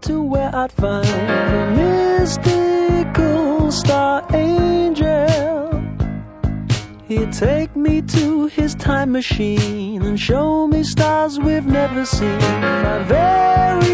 to where I'd find the mystical star angel. He'd take me to his time machine and show me stars we've never seen. My very